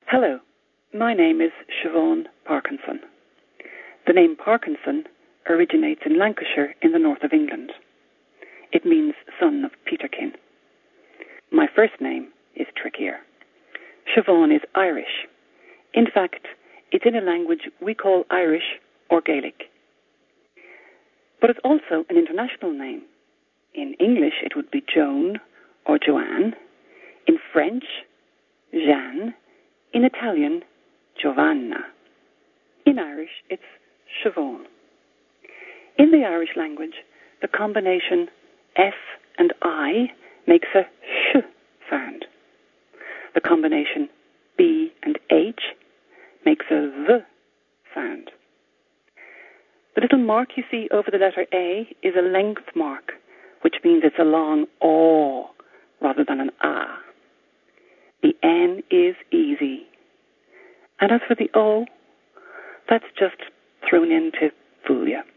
Hello, my name is Siobhan Parkinson. The name Parkinson originates in Lancashire in the north of England. It means son of Peterkin. My first name is trickier. Siobhan is Irish. In fact, it's in a language we call Irish or Gaelic. But it's also an international name. In English, it would be Joan or Joanne. In French, Jeanne. In Italian, Giovanna. In Irish, it's Siobhan. In the Irish language, the combination F and I makes a sh sound. The combination B and H makes a V sound. The little mark you see over the letter A is a length mark, which means it's a long O rather than an A. The N is easy. And as for the O, that's just thrown in to fool you.